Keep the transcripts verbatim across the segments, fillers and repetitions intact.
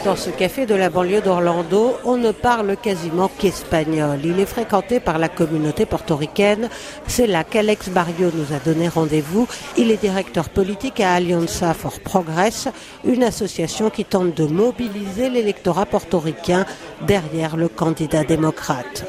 Dans ce café de la banlieue d'Orlando, on ne parle quasiment qu'espagnol. Il est fréquenté par la communauté portoricaine. C'est là qu'Alex Barrio nous a donné rendez-vous. Il est directeur politique à Alianza for Progress, une association qui tente de mobiliser l'électorat portoricain derrière le candidat démocrate.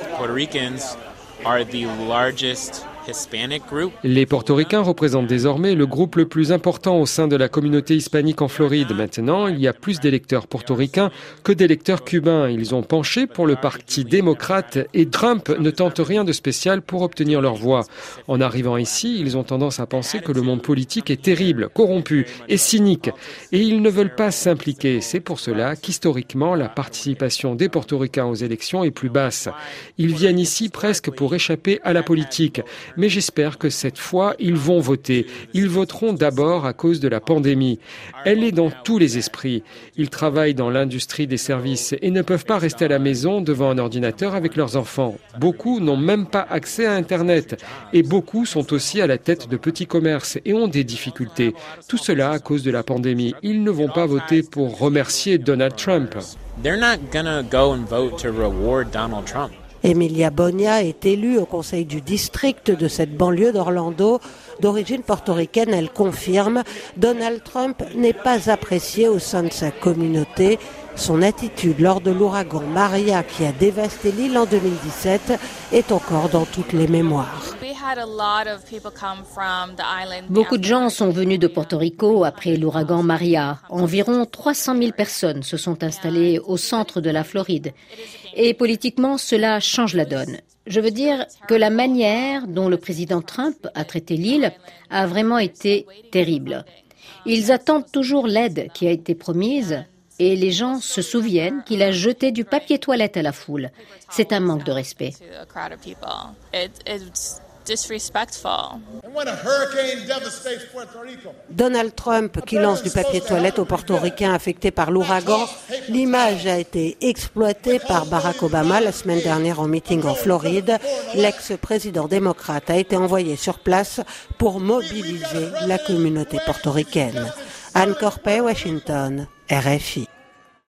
Les portoricains représentent désormais le groupe le plus important au sein de la communauté hispanique en Floride. Maintenant, il y a plus d'électeurs portoricains que d'électeurs cubains. Ils ont penché pour le parti démocrate et Trump ne tente rien de spécial pour obtenir leur voix. En arrivant ici, ils ont tendance à penser que le monde politique est terrible, corrompu et cynique. Et ils ne veulent pas s'impliquer. C'est pour cela qu'historiquement, la participation des portoricains aux élections est plus basse. Ils viennent ici presque pour échapper à la politique. Mais j'espère que cette fois, ils vont voter. Ils voteront d'abord à cause de la pandémie. Elle est dans tous les esprits. Ils travaillent dans l'industrie des services et ne peuvent pas rester à la maison devant un ordinateur avec leurs enfants. Beaucoup n'ont même pas accès à Internet. Et beaucoup sont aussi à la tête de petits commerces et ont des difficultés. Tout cela à cause de la pandémie. Ils ne vont pas voter pour remercier Donald Trump. They're not gonna go and vote to reward Donald Trump. Emilia Bonia est élue au conseil du district de cette banlieue d'Orlando. D'origine portoricaine, elle confirme « Donald Trump n'est pas apprécié au sein de sa communauté ». Son attitude lors de l'ouragan Maria qui a dévasté l'île en deux mille dix-sept est encore dans toutes les mémoires. Beaucoup de gens sont venus de Porto Rico après l'ouragan Maria. Environ trois cent mille personnes se sont installées au centre de la Floride. Et politiquement, cela change la donne. Je veux dire que la manière dont le président Trump a traité l'île a vraiment été terrible. Ils attendent toujours l'aide qui a été promise. Et les gens se souviennent qu'il a jeté du papier toilette à la foule. C'est un manque de respect. Donald Trump qui lance du papier toilette aux portoricains affectés par l'ouragan. L'image a été exploitée par Barack Obama la semaine dernière en meeting en Floride. L'ex-président démocrate a été envoyé sur place pour mobiliser la communauté portoricaine. Anne Corpet, Washington, R F I.